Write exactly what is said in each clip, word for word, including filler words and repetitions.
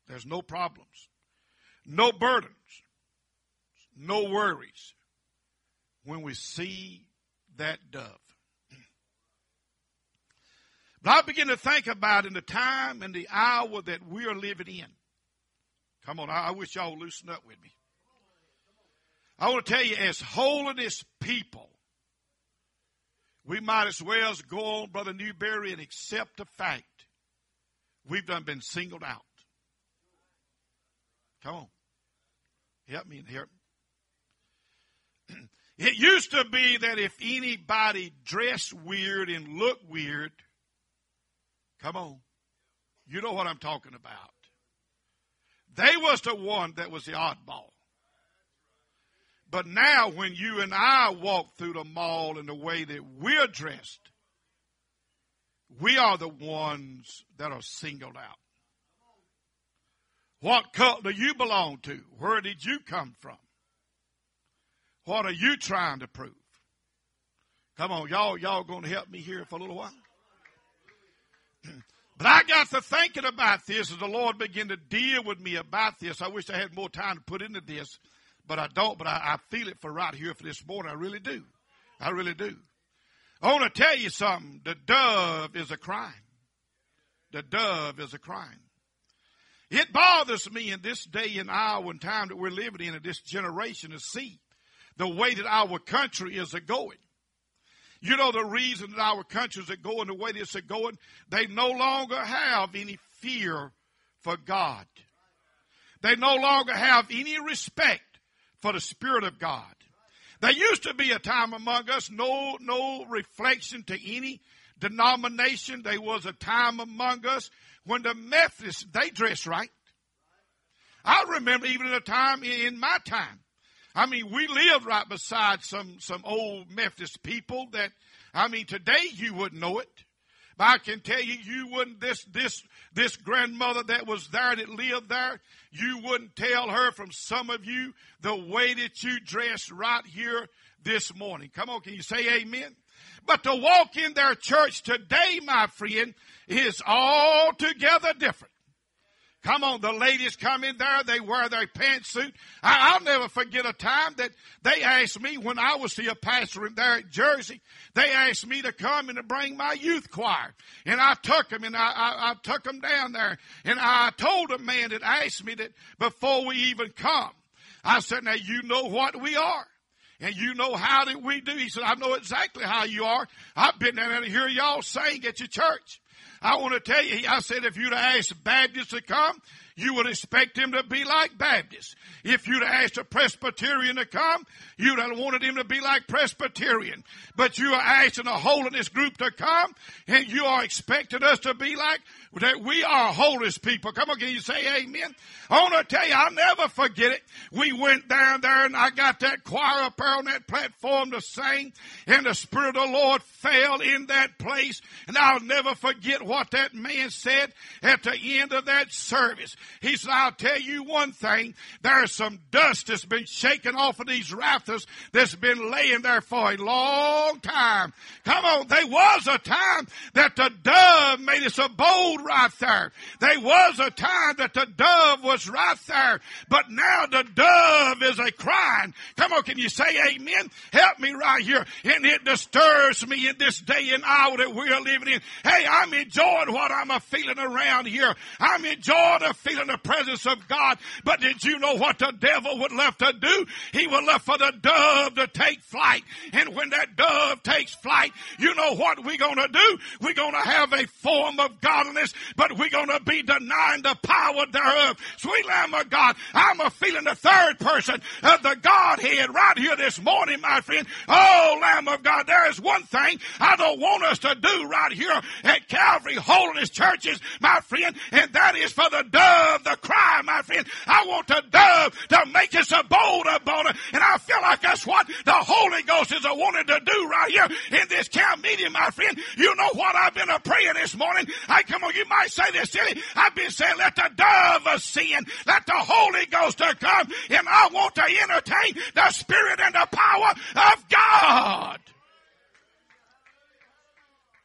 There's no problems, no burdens, no worries when we see that dove. But I begin to think about in the time and the hour that we are living in. Come on, I wish y'all would loosen up with me. I want to tell you, as holiness people, we might as well as go on, Brother Newberry, and accept the fact we've done been singled out. Come on. Help me in here. It used to be that if anybody dressed weird and looked weird, come on, you know what I'm talking about. They was the one that was the oddball. But now when you and I walk through the mall in the way that we're dressed, we are the ones that are singled out. What cult do you belong to? Where did you come from? What are you trying to prove? Come on, y'all, y'all going to help me here for a little while? But I got to thinking about this as the Lord began to deal with me about this. I wish I had more time to put into this, but I don't. But I, I feel it for right here for this morning. I really do. I really do. I want to tell you something. The dove is a crime. The dove is a crime. It bothers me in this day and hour and time that we're living in, in this generation, to see the way that our country is a-going. You know the reason that our countries are going the way this are going? They no longer have any fear for God. They no longer have any respect for the Spirit of God. There used to be a time among us, no, no reflection to any denomination. There was a time among us when the Methodists, they dressed right. I remember even at a time in my time, I mean, we lived right beside some, some old Methodist people that, I mean, today you wouldn't know it. But I can tell you, you wouldn't, this, this, this grandmother that was there, that lived there, you wouldn't tell her from some of you the way that you dressed right here this morning. Come on, can you say amen? But to walk in their church today, my friend, is altogether different. Come on, the ladies come in there, they wear their pantsuit. I, I'll never forget a time that they asked me when I was the pastor in there at Jersey, they asked me to come and to bring my youth choir. And I took them and I, I, I took them down there. And I told a man that asked me that before we even come, I said, now you know what we are. And you know how that we do. He said, I know exactly how you are. I've been down there to hear y'all sing at your church. I want to tell you, I said, if you'd asked Baptists to come, you would expect him to be like Baptists. If you'd asked a Presbyterian to come, you'd have wanted him to be like Presbyterian. But you are asking a holiness group to come, and you are expecting us to be like that. We are holiness people. Come on, can you say amen? I want to tell you, I'll never forget it. We went down there, and I got that choir up there on that platform to sing, and the Spirit of the Lord fell in that place, and I'll never forget what that man said at the end of that service. He said, I'll tell you one thing, there's some dust that's been shaken off of these rafters that's been laying there for a long time. Come on, there was a time that the dove made its abode right there. There was a time that the dove was right there, but now the dove is a crying. Come on, can you say amen? Help me right here. And it disturbs me in this day and hour that we are living in. Hey, I'm enjoying what I'm a feeling around here. I'm enjoying the feeling the presence of God. But did you know what the devil would love to do? He would love for the dove to take flight. And when that dove takes flight, you know what we're going to do? We're going to have a form of godliness, but we're going to be denying the power thereof. Sweet Lamb of God, I'm a feeling the third person of the Godhead right here this morning, my friend. Oh, Lamb of God, there is one thing I don't want us to do right here at Calvary Holiness Churches, my friend, and that is for the dove to cry, my friend. I want the dove to make its abode upon it, and I feel like that's what the Holy Ghost is wanting to do right here in this camp meeting, my friend. You know what I've been a praying this morning? I come on, you might say this silly. I've been saying, let the dove ascend, let the Holy Ghost to come, and I want to entertain the Spirit and the power of God.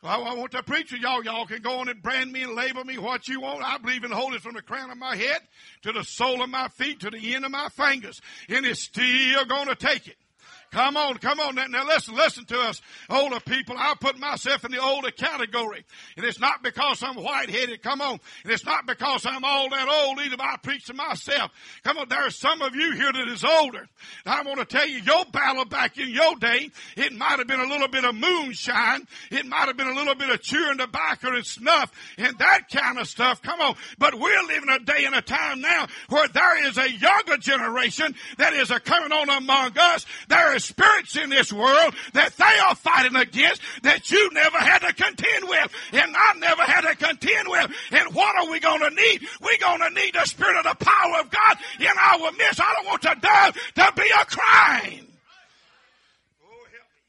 Well, I want to preach to y'all. Y'all can go on and brand me and label me what you want. I believe in holiness from the crown of my head to the sole of my feet to the end of my fingers. And it's still going to take it. Come on, come on. Now, now listen, listen to us, older people. I put myself in the older category. And it's not because I'm white-headed. Come on. And it's not because I'm all that old either, but I preach to myself. Come on, there are some of you here that is older. And I want to tell you, your battle back in your day, it might have been a little bit of moonshine. It might have been a little bit of chewing tobacco and snuff and that kind of stuff. Come on. But we're living a day and a time now where there is a younger generation that is a coming on among us. There is spirits in this world that they are fighting against that you never had to contend with and I never had to contend with. And what are we going to need? We're going to need the spirit of the power of God in our midst. I don't want to die to be a crime. Oh, help me.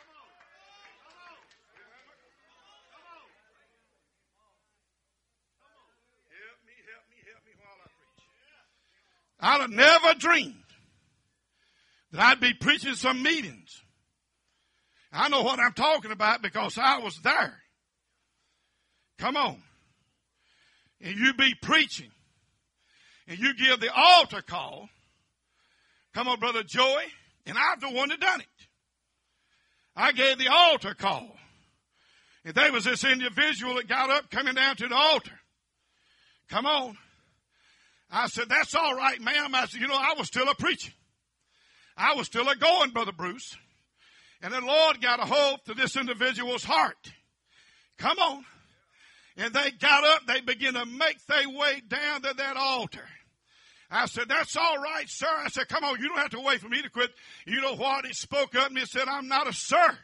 Help me, help me, help me while I preach. I'd have never dreamed that I'd be preaching some meetings. I know what I'm talking about because I was there. Come on. And you be preaching. And you give the altar call. Come on, Brother Joey. And I'm the one that done it. I gave the altar call. And there was this individual that got up coming down to the altar. Come on. I said, that's all right, ma'am. I said, you know, I was still a preacher. I was still a going, Brother Bruce. And the Lord got a hold to this individual's heart. Come on. And they got up, they began to make their way down to that altar. I said, that's all right, sir. I said, come on, you don't have to wait for me to quit. You know what? He spoke up and he said, I'm not a sir.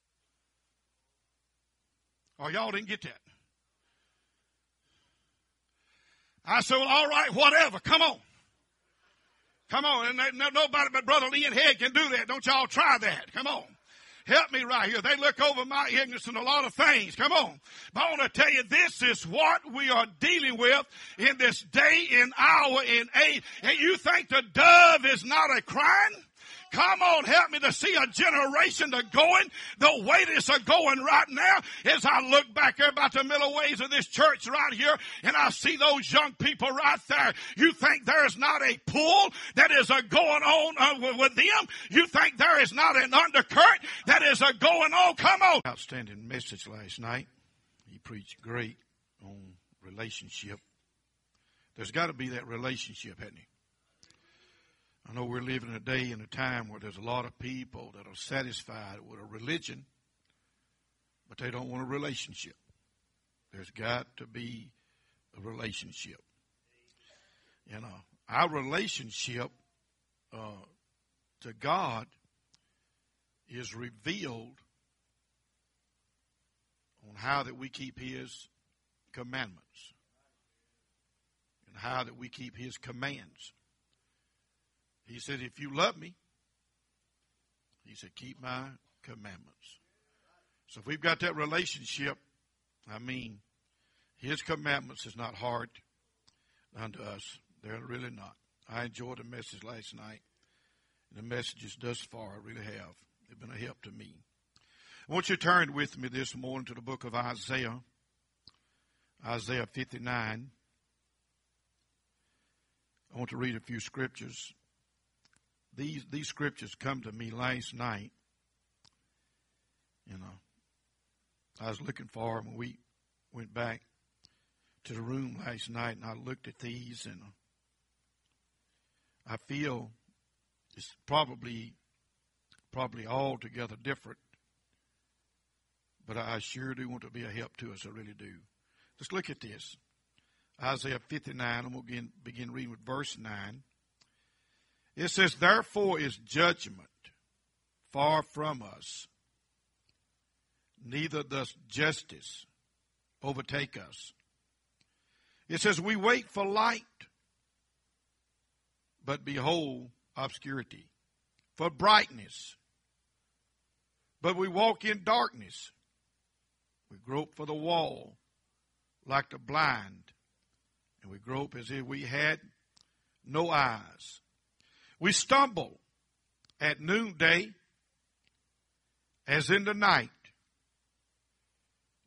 Oh, y'all didn't get that. I said, well, all right, whatever. Come on. Come on, and they, nobody but Brother Ian Head can do that. Don't y'all try that. Come on. Help me right here. They look over my ignorance in a lot of things. Come on. But I want to tell you, this is what we are dealing with in this day and hour and age. And you think the dove is not a crying? Come on, help me to see a generation to going the way this are going right now. As I look back there about the middle ways of this church right here, and I see those young people right there. You think there is not a pull that is a going on uh, with them? You think there is not an undercurrent that is a going on? Come on. Outstanding message last night. He preached great on relationship. There's got to be that relationship, hasn't he? I know we're living in a day and a time where there's a lot of people that are satisfied with a religion, but they don't want a relationship. There's got to be a relationship. You know, our relationship uh, to God is revealed on how that we keep His commandments and how that we keep His commands. He said, if you love me, he said, keep my commandments. So if we've got that relationship, I mean, his commandments is not hard unto us. They're really not. I enjoyed the message last night. And the messages thus far I really have. They've been a help to me. I want you to turn with me this morning to the book of Isaiah. Isaiah fifty-nine. I want to read a few scriptures. These these scriptures come to me last night. You know, I was looking for them when we went back to the room last night, and I looked at these, and I feel it's probably probably altogether different, but I sure do want to be a help to us. I really do. Just look at this. Isaiah fifty-nine, and we'll begin, begin reading with verse nine. It says, therefore is judgment far from us, neither does justice overtake us. It says, we wait for light, but behold obscurity, for brightness, but we walk in darkness. We grope for the wall like the blind, and we grope as if we had no eyes. We stumble at noonday as in the night.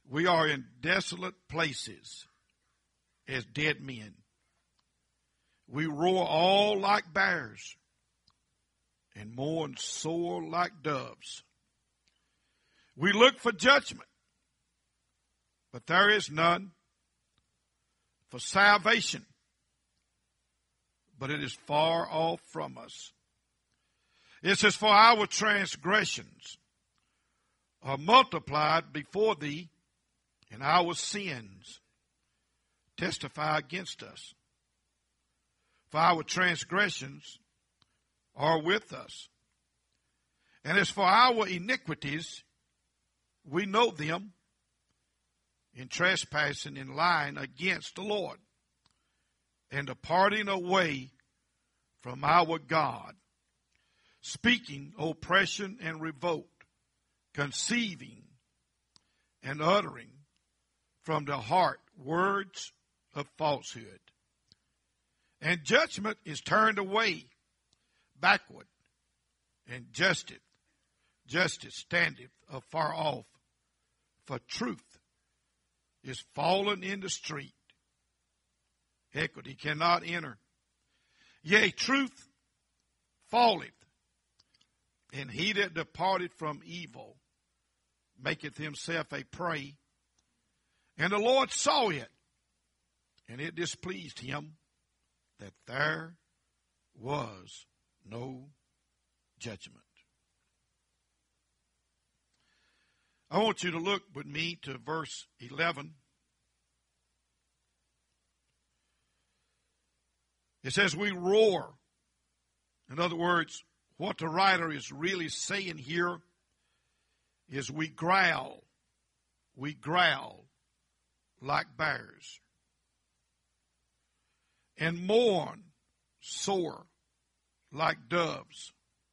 We are in desolate places as dead men. We roar all like bears and mourn sore like doves. We look for judgment, but there is none, for salvation, but it is far off from us. It says, for our transgressions are multiplied before thee, and our sins testify against us. For our transgressions are with us. And as for our iniquities, we know them in trespassing and lying against the Lord, and departing away from our God, speaking oppression and revolt, conceiving and uttering from the heart words of falsehood. And judgment is turned away backward, and justice, justice standeth afar off. For truth is fallen in the street. Equity cannot enter. Yea, truth falleth, and he that departed from evil maketh himself a prey. And the Lord saw it, and it displeased him that there was no judgment. I want you to look with me to verse eleven. It says we roar. In other words, what the writer is really saying here is we growl. We growl like bears. And mourn sore like doves.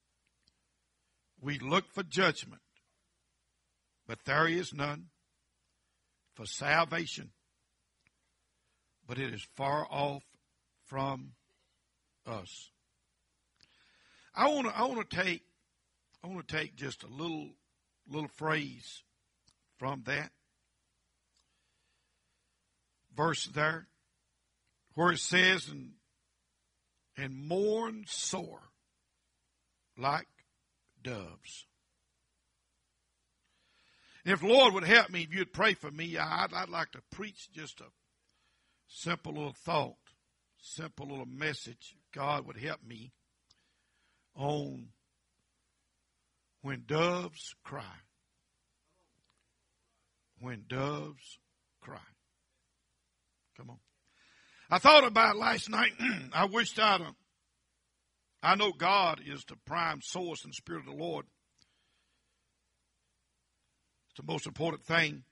We look for judgment, but there is none, for salvation, but it is far off from us. I want to I want to take I want to take just a little little phrase from that verse there, where it says, and, and mourn sore like doves. And if the Lord would help me, if you'd pray for me, I'd, I'd like to preach just a simple little thought, simple little message. God would help me on when doves cry. When doves cry. Come on. I thought about it last night. I wished I'd, uh, I know God is the prime source and Spirit of the Lord. It's the most important thing.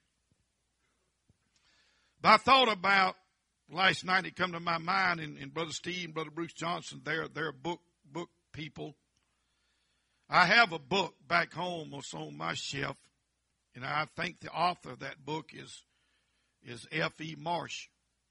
But I thought about last night, it come to my mind, and, and Brother Steve and Brother Bruce Johnson, they're, they're book, book people. I have a book back home that's on my shelf, and I think the author of that book is, is F E Marsh.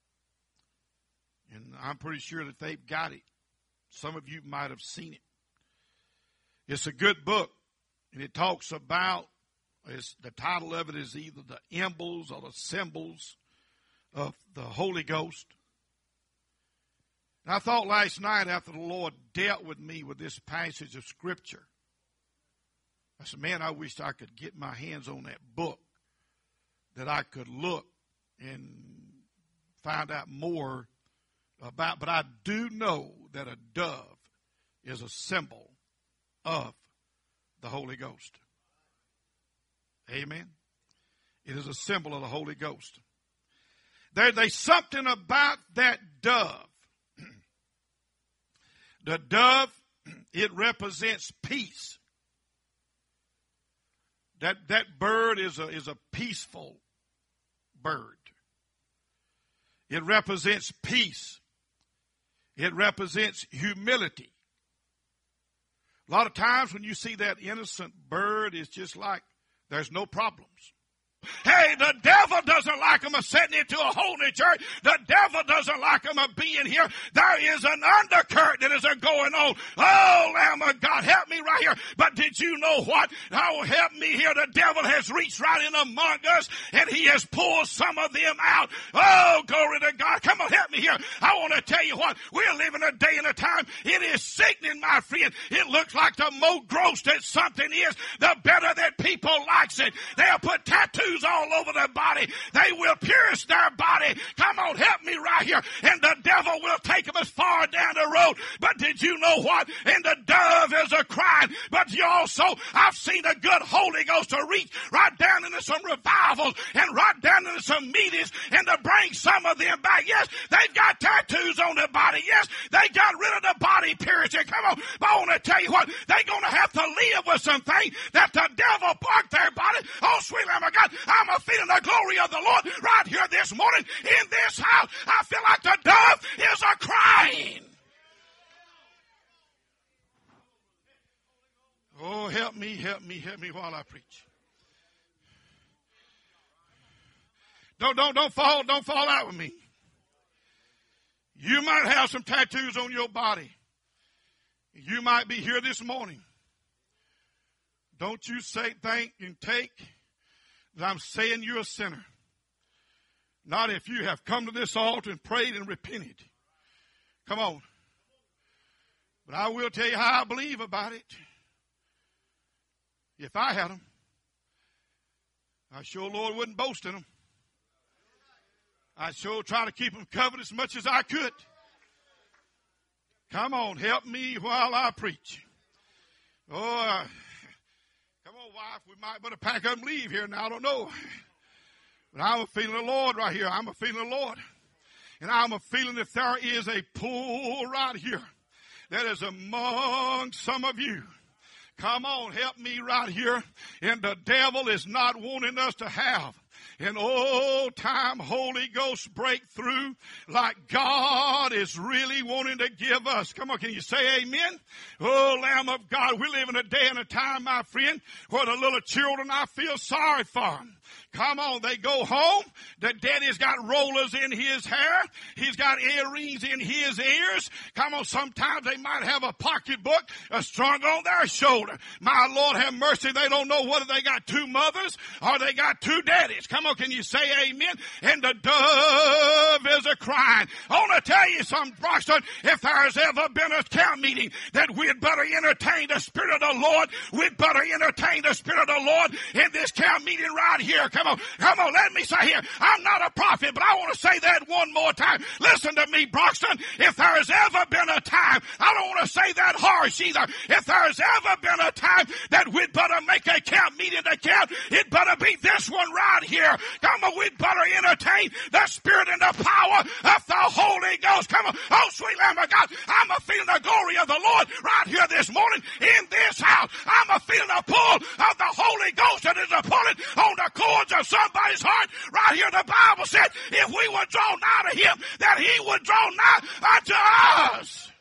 And I'm pretty sure that they've got it. Some of you might have seen it. It's a good book, and it talks about, it's, the title of it is either the emblems or the symbols of the Holy Ghost. And I thought last night after the Lord dealt with me with this passage of Scripture, I said, man, I wish I could get my hands on that book, that I could look and find out more about. But I do know that a dove is a symbol of the Holy Ghost. Amen. It is a symbol of the Holy Ghost. There, there's something about that dove. The dove, it represents peace. That that bird is a is a peaceful bird. It represents peace. It represents humility. A lot of times when you see that innocent bird, it's just like there's no problems. Hey, the devil doesn't like them sitting into a holy church. The devil doesn't like them being here. There is an undercurrent that is going on. Oh, Lamb of God, help me right here. But did you know what? Oh, help me here. The devil has reached right in among us, and he has pulled some of them out. Oh, glory to God. Come on, help me here. I want to tell you what. We're living a day and a time. It is sickening, my friend. It looks like the more gross that something is, the better that people likes it. They'll put tattoos all over their body. They will pierce their body. Come on, help me right here. And the devil will take them as far down the road. But did you know what? And the dove is a crying. But you also, I've seen a good Holy Ghost to reach right down into some revivals and right down into some meetings and to bring some of them back. Yes, they've got tattoos on their body. Yes, they got rid of the body piercing. Come on. But I want to tell you what, they're going to have to live with something that the devil parked their body. Oh, sweet Lamb of God, I'm a feeling the glory of the Lord right here this morning in this house. I feel like the dove is a crying. Oh, help me, help me, help me while I preach. Don't, don't, don't fall, don't fall out with me. You might have some tattoos on your body. You might be here this morning. Don't you say, think, and take that I'm saying you're a sinner. Not if you have come to this altar and prayed and repented. Come on. But I will tell you how I believe about it. If I had them, I sure, Lord, wouldn't boast in them. I'd sure try to keep them covered as much as I could. Come on, help me while I preach. Oh, uh, come on, wife, we might better pack up and leave here now. I don't know. But I'm a feeling the Lord right here. I'm a feeling the Lord. And I'm a feeling that there is a pull right here that is among some of you. Come on, help me right here. And the devil is not wanting us to have an old-time Holy Ghost breakthrough like God is really wanting to give us. Come on, can you say amen? Oh, Lamb of God, we live in a day and a time, my friend, where the little children, I feel sorry for them. Come on, they go home. The daddy's got rollers in his hair. He's got earrings in his ears. Come on, sometimes they might have a pocketbook uh, strung on their shoulder. My Lord have mercy, they don't know whether they got two mothers or they got two daddies. Come on, can you say amen? And the dove is a crying. I want to tell you something, Broxton, if there's ever been a camp meeting that we'd better entertain the Spirit of the Lord, we'd better entertain the Spirit of the Lord in this camp meeting right here. Come on, come on, let me say here, I'm not a prophet, but I want to say that one more time. Listen to me, Broxton. If there has ever been a time, I don't want to say that harsh either. If there has ever been a time that we'd better make a camp meeting to camp, it better be this one right here. Come on, we'd better entertain the Spirit and the power of the Holy Ghost. Come on, oh sweet Lamb of God, I'm a feeling the glory of the Lord right here this morning in this house. I'm a feeling the pull of the Holy Ghost that is a pulling on the cords of somebody's heart. Right here the Bible said if we would draw nigh to him, that he would draw nigh unto us.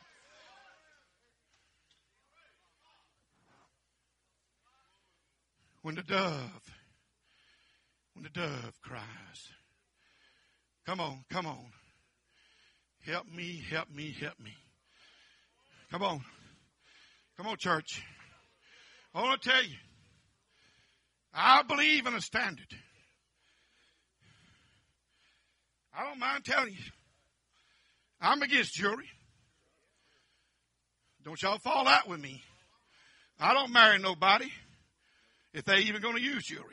When the dove, when the dove cries, come on, come on, help me, help me, help me. Come on, come on, church. I want to tell you, I believe in a standard. I don't mind telling you, I'm against jewelry. Don't y'all fall out with me. I don't marry nobody if they even going to use jewelry.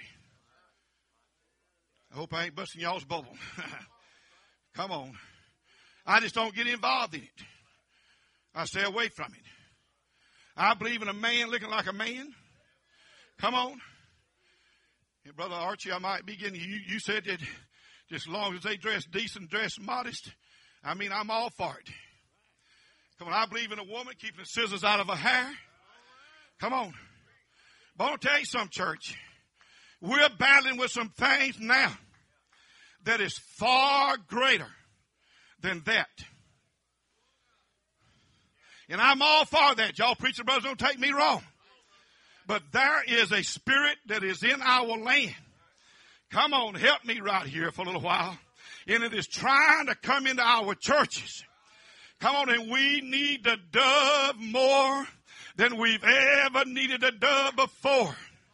I hope I ain't busting y'all's bubble. Come on. I just don't get involved in it. I stay away from it. I believe in a man looking like a man. Come on. And Brother Archie, I might be getting you. You said that just as long as they dress decent, dress modest, I mean, I'm all for it. Come on, I believe in a woman keeping the scissors out of her hair. Come on. But I want to tell you something, church. We're battling with some things now that is far greater than that. And I'm all for that. Y'all preacher brothers, don't take me wrong. But there is a spirit that is in our land. Come on, help me right here for a little while. And it is trying to come into our churches. Come on, and we need the dove more than we've ever needed a dove before.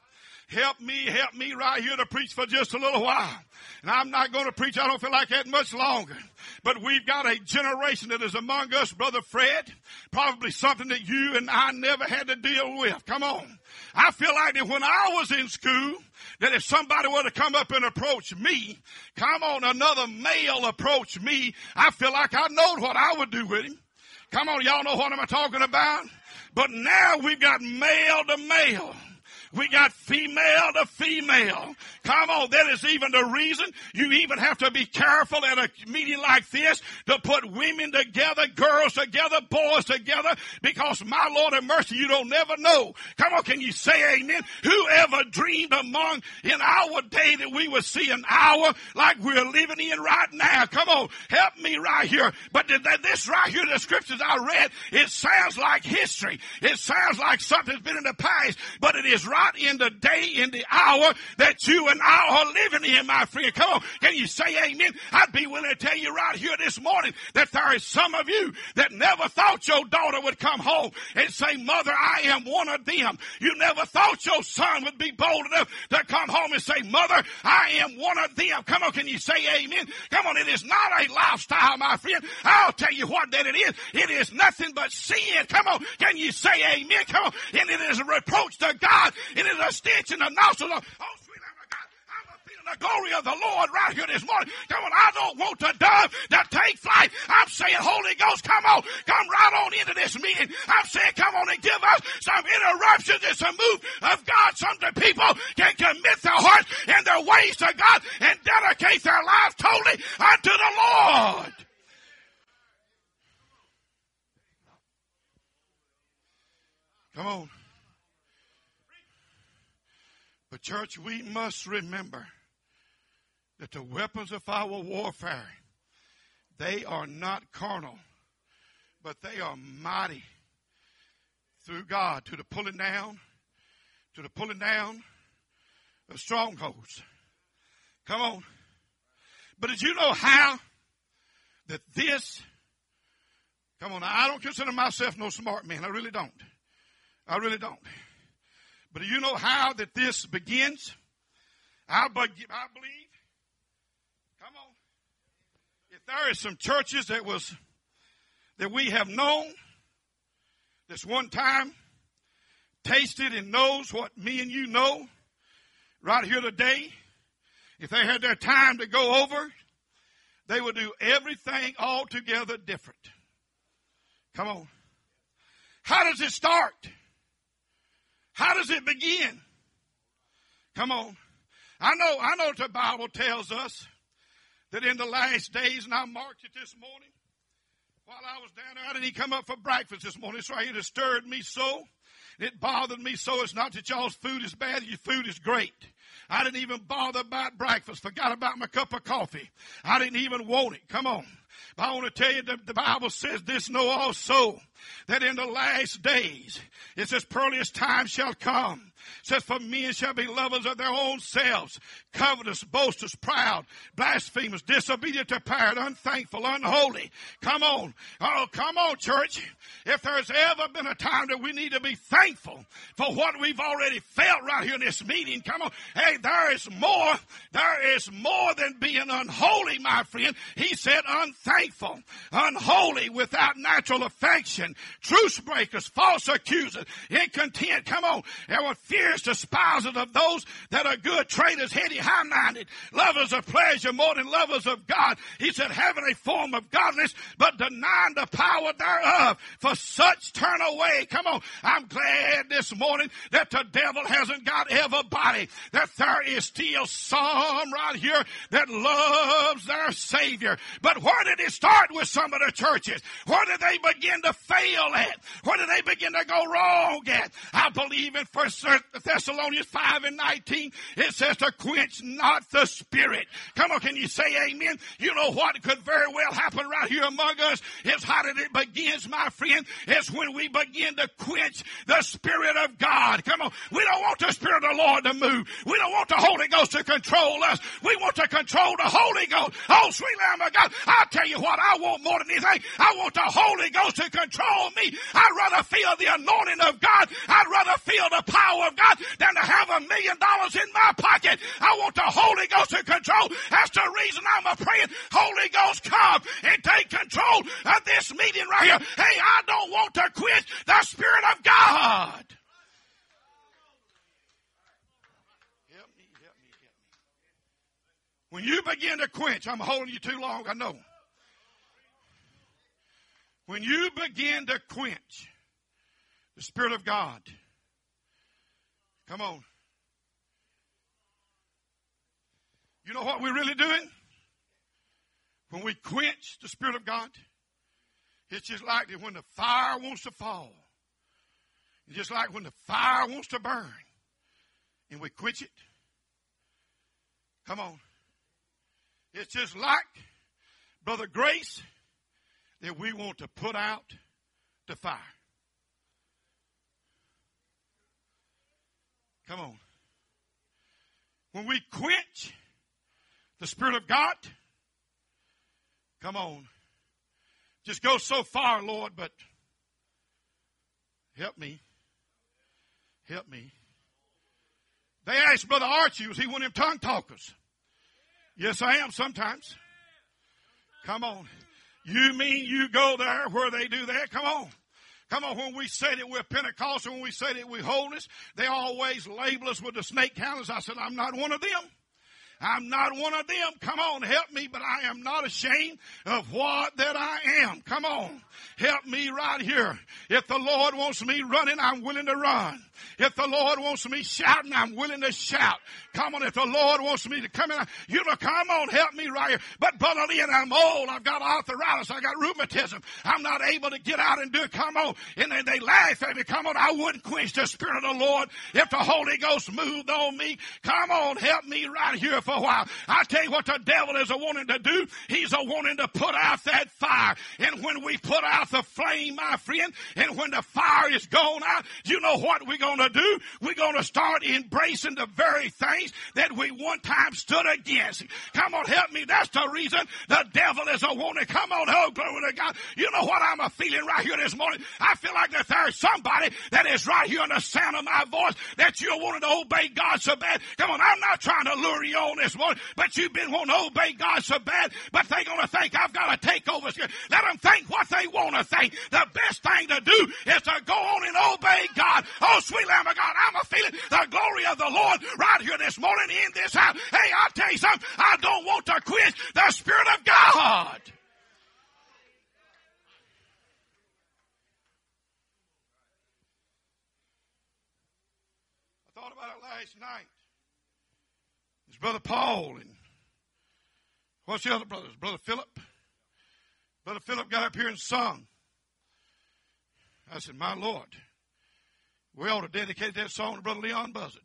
Help me, help me right here to preach for just a little while. And I'm not going to preach, I don't feel like that much longer. But we've got a generation that is among us, Brother Fred, probably something that you and I never had to deal with. Come on. I feel like that when I was in school, that if somebody were to come up and approach me, come on, another male approach me, I feel like I know what I would do with him. Come on, y'all know what I'm talking about? But now we've got male to male. We got female to female. Come on, that is even the reason you even have to be careful at a meeting like this to put women together, girls together, boys together, because my Lord have mercy, you don't never know. Come on, can you say amen? Whoever dreamed among in our day that we would see an hour like we're living in right now? Come on, help me right here. But this right here, the scriptures I read, it sounds like history. It sounds like something's been in the past, but it is right in the day, in the hour that you and I are living in, my friend. Come on, can you say amen? I'd be willing to tell you right here this morning that there is some of you that never thought your daughter would come home and say, Mother, I am one of them. You never thought your son would be bold enough to come home and say, Mother, I am one of them. Come on, can you say amen? Come on, it is not a lifestyle, my friend. I'll tell you what that it is. It is nothing but sin. Come on, can you say amen? Come on, and it is a reproach to God. It is a stench in the nostrils of, oh, sweet Lamb of God, I'm feeling the glory of the Lord right here this morning. Come on, I don't want the dove to take flight. I'm saying, Holy Ghost, come on, come right on into this meeting. I'm saying, come on and give us some interruptions and some move of God. Some the people can commit their hearts and their ways to God and dedicate their lives totally unto the Lord. Come on. But church, we must remember that the weapons of our warfare, they are not carnal, but they are mighty through God to the pulling down, to the pulling down of strongholds. Come on. But did you know how that this, come on, I don't consider myself no smart man. I really don't. I really don't. But do you know how that this begins? I, be- I believe, come on, if there is some churches that was, that we have known, this one time, tasted and knows what me and you know, right here today, if they had their time to go over, they would do everything altogether different. Come on. How does it start? How does it begin? Come on. I know, I know the Bible tells us that in the last days, and I marked it this morning, while I was down there, I didn't even come up for breakfast this morning. It's right here that stirred me so. It bothered me so. It's not that y'all's food is bad. Your food is great. I didn't even bother about breakfast. Forgot about my cup of coffee. I didn't even want it. Come on. But I want to tell you that the Bible says this, know also that in the last days, it says, perilous times shall come. It says, for men shall be lovers of their own selves, covetous, boasters, proud, blasphemers, disobedient to parents, unthankful, unholy. Come on. Oh, come on, church. If there's ever been a time that we need to be thankful for what we've already felt right here in this meeting, come on. Hey, there is more. There is more than being unholy, my friend. He said unthankful, unholy, without natural affection, truce breakers, false accusers, incontent. Come on. There were fierce despisers of those that are good, traitors, heady, high-minded, lovers of pleasure more than lovers of God. He said, having a form of godliness, but denying the power thereof. For such turn away. Come on. I'm glad this morning that the devil hasn't got everybody, that there is still some right here that loves their Savior. But where did it start with some of the churches? Where did they begin to fail at? Where did they begin to go wrong at? I believe in First Thessalonians five and nineteen, it says to quench not the spirit. Come on, can you say amen? You know what could very well happen right here among us is how did it begins, my friend? It's when we begin to quench the Spirit of God. Come on, we don't want the Spirit of the Lord to move. We don't want the Holy Ghost to control us. We want to control the Holy Ghost. Oh, sweet Lamb of God, I'll tell you what I want more than anything. I want the Holy Ghost to control me. I'd rather feel the anointing of God. I'd rather feel the power of God than to have a million dollars in my pocket. I want the Holy Ghost to control. That's the reason I'm a praying. Holy Ghost, come and take control of this meeting right here. Hey, I don't want to quit the Spirit of God. Help me, help me, help me. When you begin to quench, I'm holding you too long, I know. When you begin to quench the Spirit of God, come on. You know what we're really doing? When we quench the Spirit of God, it's just like when the fire wants to fall. It's just like when the fire wants to burn and we quench it. Come on. It's just like, Brother Grace, that we want to put out the fire. Come on. When we quench the Spirit of God, come on. Just go so far, Lord, but help me. Help me. They asked Brother Archie, was he one of them tongue talkers? Yes, I am sometimes. Come on. You mean you go there where they do that? Come on. Come on, when we say that we're Pentecostal, when we say that we're holiness, they always label us with the snake handlers. I said, I'm not one of them. I'm not one of them. Come on, help me, but I am not ashamed of what that I am. Come on, help me right here. If the Lord wants me running, I'm willing to run. If the Lord wants me shouting, I'm willing to shout. Come on, if the Lord wants me to come in, you know, come on, help me right here. But Brother Lee, and I'm old. I've got arthritis. I got rheumatism. I'm not able to get out and do it. Come on. And then they laugh at me. Come on, I wouldn't quench the Spirit of the Lord if the Holy Ghost moved on me. Come on, help me right here for a while. I tell you what the devil is a wanting to do. He's a wanting to put out that fire. And when we put out the flame, my friend, and when the fire is gone out, you know what we're going to do? We're going to start embracing the very things that we one time stood against. Come on, help me. That's the reason the devil is a wanting. Come on, oh, glory to God. You know what I'm a feeling right here this morning? I feel like that there's somebody that is right here in the sound of my voice that you're wanting to obey God so bad. Come on, I'm not trying to lure you on this morning, but you've been wanting to obey God so bad, but they're going to think I've got to take over. Let them think what they want to think. The best thing to do is to go on and obey God. Oh, sweet Lamb of God, I'm a feeling the glory of the Lord right here this morning in this house. Hey, I'll tell you something. I don't want to quench the Spirit of God. I thought about it last night. It's Brother Paul and what's the other brothers? Brother Philip. Brother Philip got up here and sung. I said, my Lord, we ought to dedicate that song to Brother Leon Buzzard.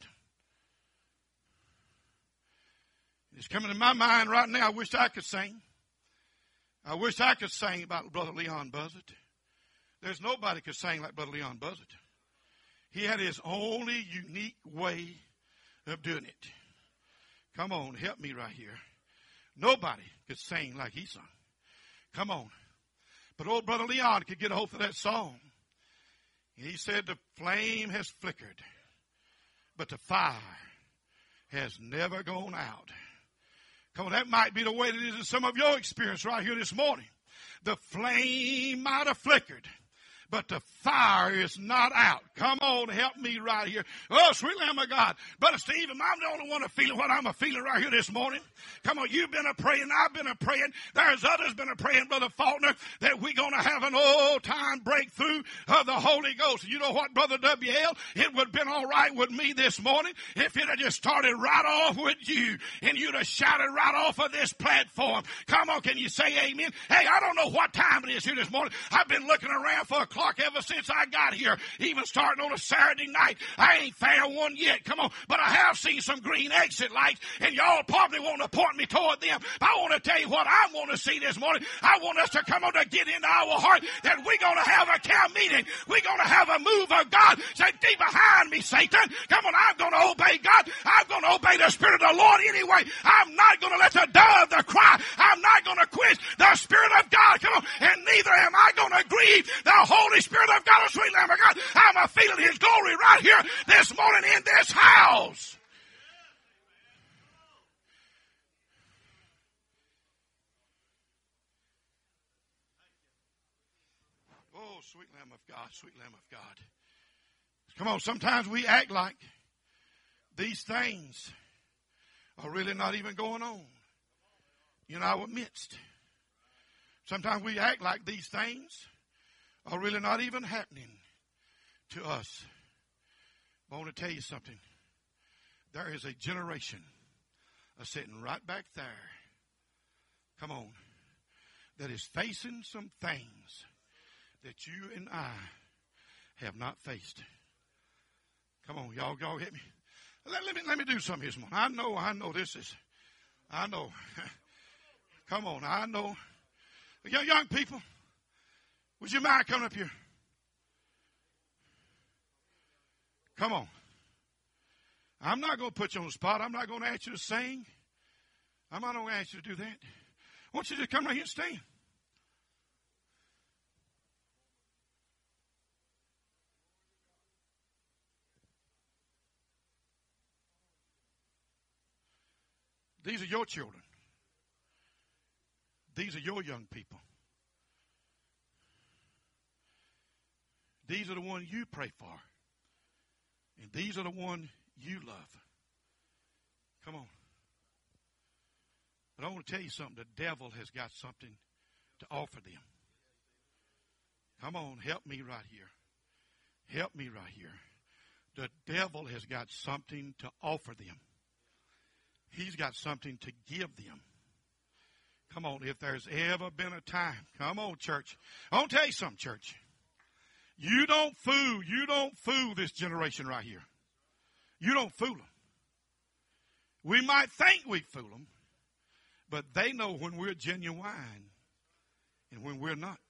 It's coming to my mind right now. I wish I could sing. I wish I could sing about Brother Leon Buzzard. There's nobody could sing like Brother Leon Buzzard. He had his only unique way of doing it. Come on, help me right here. Nobody could sing like he sung. Come on. But old Brother Leon could get a hold of that song. He said the flame has flickered, but the fire has never gone out. Come on, that might be the way that it is in some of your experience right here this morning. The flame might have flickered, but the fire is not out. Come on, help me right here. Oh, sweet Lamb of God. Brother Steve, I'm the only one feeling what I'm a feeling right here this morning. Come on, you've been a praying, I've been a praying. There's others been a praying, Brother Faulkner, that we're going to have an old-time breakthrough of the Holy Ghost. You know what, Brother W L? It would have been all right with me this morning if it had just started right off with you and you'd have shouted right off of this platform. Come on, can you say amen? Hey, I don't know what time it is here this morning. I've been looking around for a Clark ever since I got here, even starting on a Saturday night. I ain't found one yet. Come on. But I have seen some green exit lights, and y'all probably want to point me toward them. I want to tell you what I want to see this morning. I want us to come on to get into our heart that we're going to have a camp meeting. We're going to have a move of God. Say, "Be behind me, Satan." Come on, I'm going to obey God. I'm going to obey the Spirit of the Lord anyway. I'm not going to let the dove the cry. I'm not going to quench the Spirit of God. Come on. And neither am I going to grieve the Holy Spirit of God, the sweet Lamb of God. I'm a feeling His glory right here this morning in this house. Oh, sweet Lamb of God, sweet Lamb of God. Come on, sometimes we act like these things are really not even going on in our midst. Sometimes we act like these things are really not even happening to us. But I want to tell you something. There is a generation sitting right back there, come on, that is facing some things that you and I have not faced. Come on, y'all, y'all hit me. Let, let me let me do something here this morning. I know, I know this is, I know. Come on, I know. Young, young people, would you mind coming up here? Come on. I'm not going to put you on the spot. I'm not going to ask you to sing. I'm not going to ask you to do that. I want you to come right here and stand. These are your children. These are your young people. These are the ones you pray for. And these are the ones you love. Come on. But I want to tell you something. The devil has got something to offer them. Come on, help me right here. Help me right here. The devil has got something to offer them. He's got something to give them. Come on, if there's ever been a time, come on, church. I want to tell you something, church. You don't fool, you don't fool this generation right here. You don't fool them. We might think we fool them, but they know when we're genuine and when we're not.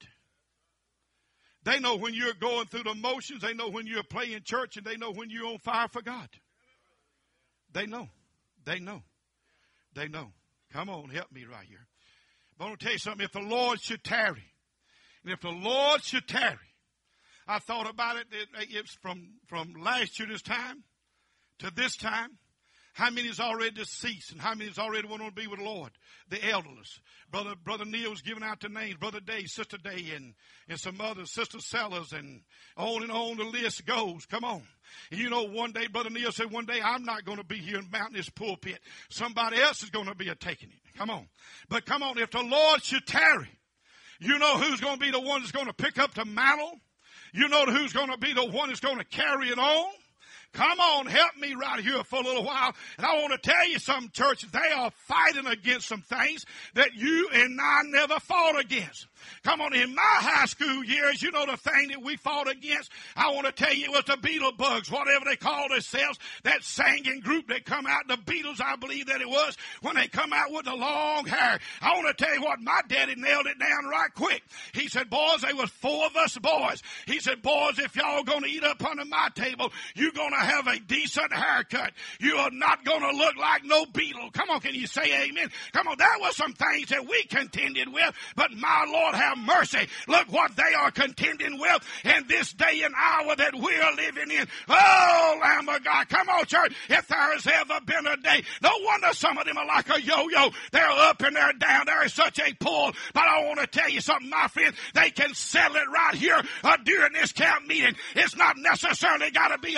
They know when you're going through the motions. They know when you're playing church, and they know when you're on fire for God. They know. They know. They know. Come on, help me right here. But I want to tell you something. If the Lord should tarry, and if the Lord should tarry, I thought about it. It's from, from last year this time to this time. How many is already deceased, and how many is already went on to be with the Lord? The elderless. Brother Brother Neil's giving out the names. Brother Day, Sister Day, and, and some others, Sister Sellers, and on and on the list goes. Come on. And you know, one day, Brother Neil said, one day I'm not going to be here and mounting this pulpit. Somebody else is going to be a taking it. Come on. But come on, if the Lord should tarry, you know who's going to be the one that's going to pick up the mantle? You know who's going to be the one that's going to carry it on? Come on, help me right here for a little while. And I want to tell you something, church. They are fighting against some things that you and I never fought against. Come on, in my high school years, you know the thing that we fought against? I want to tell you it was the Beetle Bugs, whatever they call themselves, that singing group that come out, the Beatles, I believe that it was, when they come out with the long hair. I want to tell you what, my daddy nailed it down right quick. He said, boys, there was four of us boys. He said, boys, if y'all going to eat up under my table, you're going to have a decent haircut. You are not going to look like no beetle. Come on, can you say amen? Come on, there were some things that we contended with, but my Lord have mercy. Look what they are contending with in this day and hour that we are living in. Oh, Lamb of God. Come on, church. If there has ever been a day, no wonder some of them are like a yo-yo. They're up and they're down. There is such a pull. But I want to tell you something, my friend. They can settle it right here uh, during this camp meeting. It's not necessarily got to be under my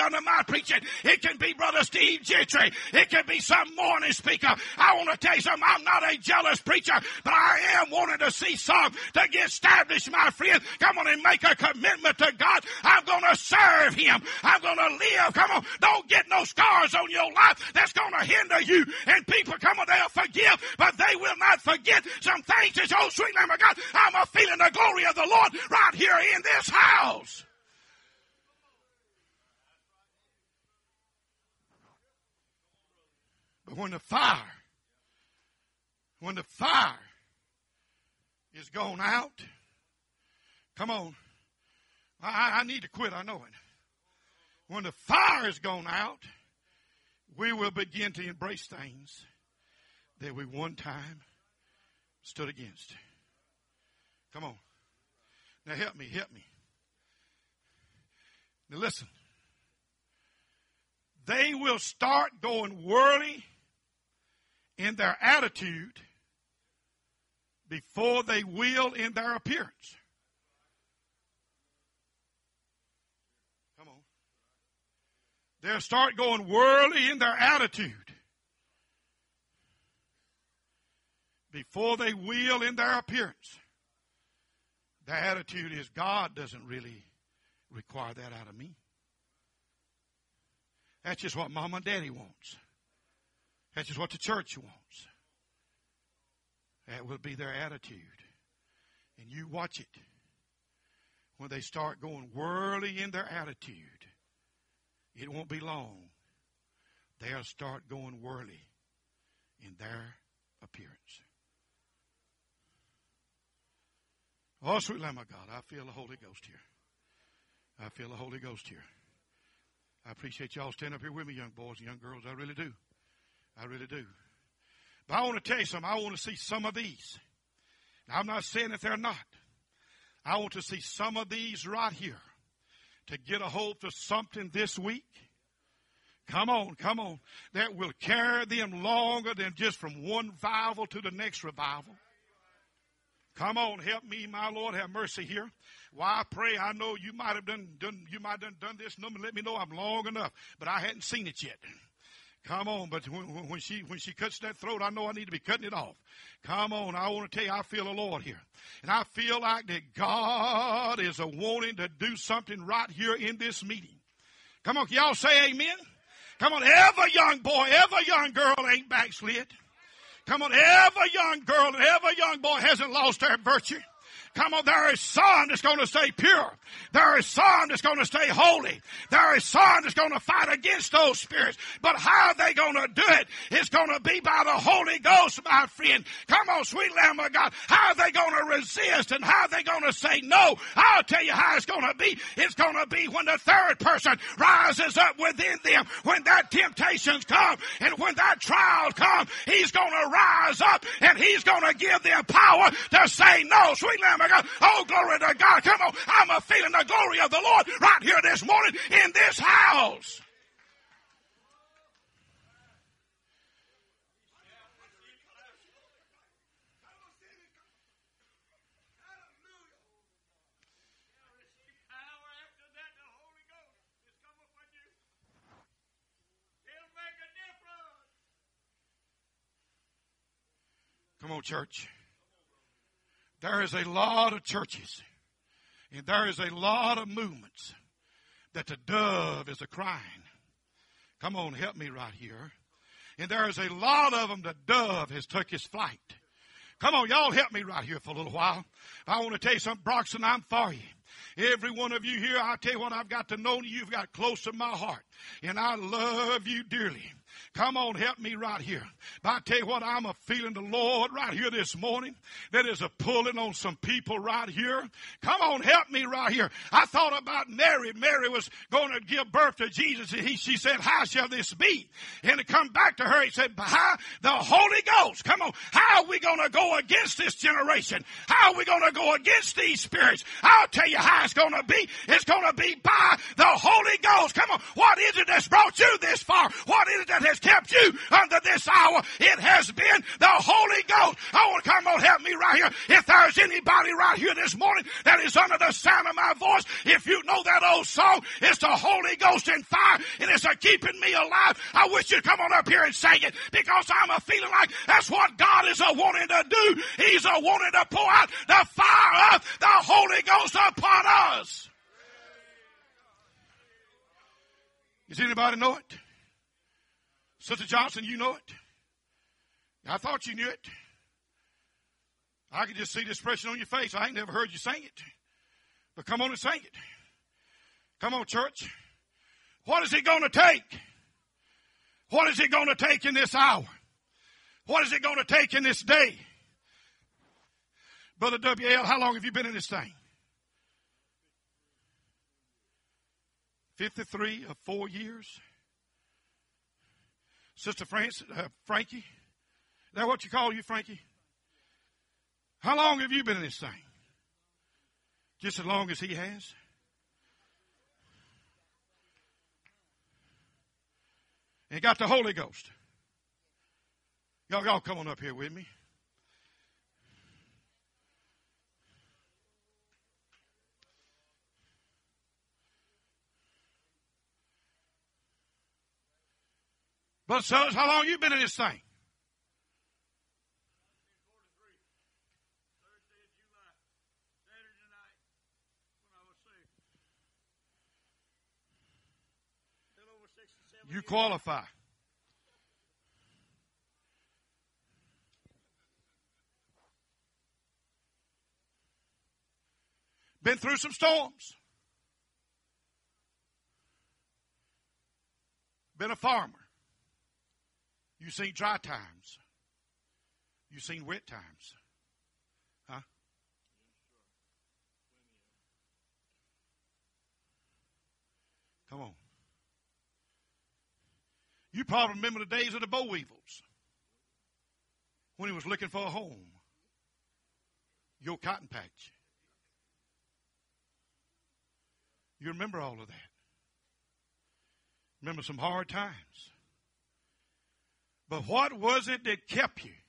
preaching. It can be Brother Steve Gentry. It can be some morning speaker. I want to tell you something. I'm not a jealous preacher, but I am wanting to see some to get established, my friend. Come on and make a commitment to God. I'm going to serve Him. I'm going to live. Come on. Don't get no scars on your life that's going to hinder you. And people, come on, they'll forgive, but they will not forget some things. It's, oh, sweet Lamb of God, I'm a feeling the glory of the Lord right here in this house. But when the fire, when the fire is gone out, come on, I, I need to quit, I know it. When the fire is gone out, we will begin to embrace things that we one time stood against. Come on. Now help me, help me. Now listen. They will start going worldly in their attitude before they will in their appearance. Come on. They'll start going worldly in their attitude before they will in their appearance. Their attitude is, God doesn't really require that out of me. That's just what Mama and Daddy wants. That's just what the church wants. That will be their attitude. And you watch it. When they start going worldly in their attitude, it won't be long. They'll start going worldly in their appearance. Oh, sweet Lamb of God, I feel the Holy Ghost here. I feel the Holy Ghost here. I appreciate y'all standing up here with me, young boys and young girls. I really do. I really do. But I want to tell you something. I want to see some of these. Now, I'm not saying that they're not. I want to see some of these right here to get a hold of something this week. Come on, come on. That will carry them longer than just from one revival to the next revival. Come on, help me, my Lord, have mercy here. Why I pray, I know you might have done, done you might have done, done this number. Let me know I'm long enough, but I hadn't seen it yet. Come on, but when, when she when she cuts that throat, I know I need to be cutting it off. Come on, I want to tell you, I feel the Lord here, and I feel like that God is a wanting to do something right here in this meeting. Come on, can y'all say amen? Come on, every young boy, every young girl ain't backslid. Come on, every young girl and every young boy hasn't lost their virtue. Come on, there is some that's going to stay pure. There is some that's going to stay holy. There is some that's going to fight against those spirits. But how are they going to do it? It's going to be by the Holy Ghost, my friend. Come on, sweet Lamb of God. How are they going to resist and how are they going to say no? I'll tell you how it's going to be. It's going to be when the third person rises up within them. When that temptations come and when that trial comes, he's going to rise up and he's going to give them power to say no. Sweet Lamb of God. Oh, glory to God. Come on. I'm a feeling the glory of the Lord right here this morning in this house. Come on, church. There is a lot of churches and there is a lot of movements that the dove is a crying. Come on, help me right here. And there is a lot of them the dove has took his flight. Come on, y'all help me right here for a little while. I want to tell you something, Broxton, I'm for you. Every one of you here, I'll tell you what, I've got to know you've got close to my heart. And I love you dearly. Come on, help me right here. But I tell you what, I'm a feeling the Lord right here this morning. That is a pulling on some people right here. Come on, help me right here. I thought about Mary. Mary was going to give birth to Jesus. And he, she said, how shall this be? And to come back to her, he said, by the Holy Ghost. Come on, how are we going to go against this generation? How are we going to go against these spirits? I'll tell you how it's going to be. It's going to be by the Holy Ghost. Come on, what is it that's brought you this far? What is it that that has kept you under this hour? It has been the Holy Ghost. I want to come on, help me right here. If there's anybody right here this morning that is under the sound of my voice, if you know that old song, it's the Holy Ghost and fire, and it's a keeping me alive. I wish you'd come on up here and sing it, because I'm a feeling like that's what God is a wanting to do. He's a wanting to pour out the fire of the Holy Ghost upon us. Does anybody know it? Sister Johnson, you know it? I thought you knew it. I could just see the expression on your face. I ain't never heard you sing it. But come on and sing it. Come on, church. What is it going to take? What is it going to take in this hour? What is it going to take in this day? Brother W L, how long have you been in this thing? fifty-three or four years. Sister Francis, uh, Frankie, is that what you call you, Frankie? How long have you been in this thing? Just as long as he has? And got the Holy Ghost. Y'all, y'all come on up here with me. But fellas, how long you been in this thing? You qualify. Been through some storms. Been a farmer. You seen dry times. You seen wet times. Huh? Come on. You probably remember the days of the boll weevils when he was looking for a home. Your cotton patch. You remember all of that. Remember some hard times. But what was it that kept you?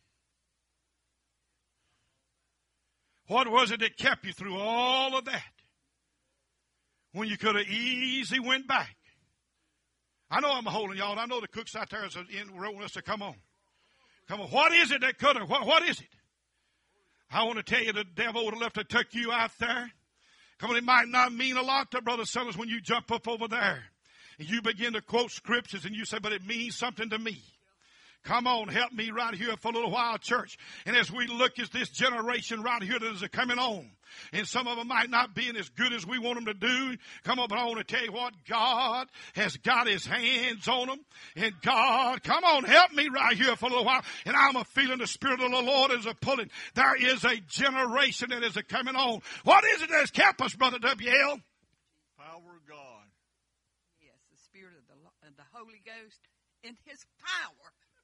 What was it that kept you through all of that? When you could have easily went back. I know I'm holding y'all. I know the cooks out there are in wanting us to come on. Come on. What is it that could have? What, what is it? I want to tell you the devil would have left to took you out there. Come on, it might not mean a lot to Brother Sellers when you jump up over there. And you begin to quote scriptures and you say, but it means something to me. Come on, help me right here for a little while, church. And as we look at this generation right here that is coming on, and some of them might not be as good as we want them to do. Come on, but I want to tell you what, God has got his hands on them. And God, come on, help me right here for a little while. And I'm a feeling the Spirit of the Lord is a pulling. There is a generation that is a coming on. What is it that has kept us, Brother W L? Power of God. Yes, the Spirit of the, of the Holy Ghost in his power.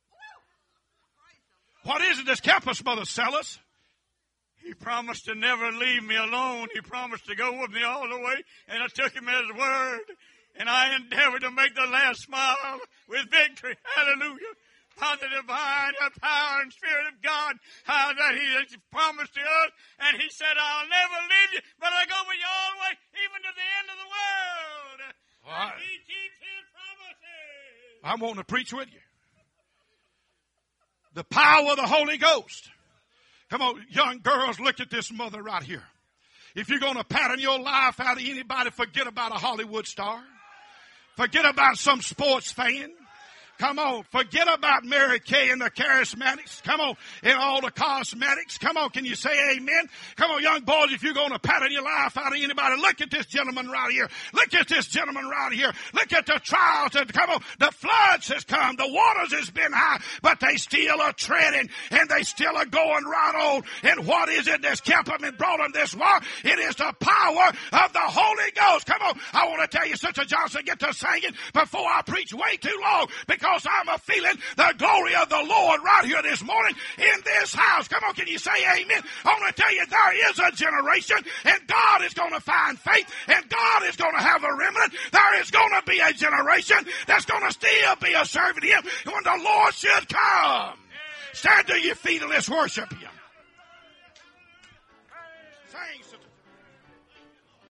What is it that's kept us, Brother Sellers? He promised to never leave me alone. He promised to go with me all the way, and I took him at his word. And I endeavored to make the last smile with victory. Hallelujah. By the divine power and Spirit of God, how that he has promised to us. And he said, I'll never leave you, but I'll go with you all the way, even to the end of the world. Right. And he keeps his promises. I'm wanting to preach with you. The power of the Holy Ghost. Come on, young girls, look at this mother right here. If you're going to pattern your life out of anybody, forget about a Hollywood star. Forget about some sports fan. Come on, forget about Mary Kay and the charismatics. Come on, and all the cosmetics. Come on, can you say amen? Come on, young boys, if you're going to pattern your life out of anybody, look at this gentleman right here. Look at this gentleman right here. Look at the trials. That, come on, the floods has come. The waters has been high, but they still are treading, and they still are going right on. And what is it that's kept them and brought them this far? It is the power of the Holy Ghost. Come on, I want to tell you, Sister Johnson, get to singing before I preach way too long, because because I'm a feeling the glory of the Lord right here this morning in this house. Come on, can you say amen? I want to tell you there is a generation, and God is going to find faith, and God is going to have a remnant. There is going to be a generation that's going to still be a servant to Him when the Lord should come. Stand to your feet and let's worship Him.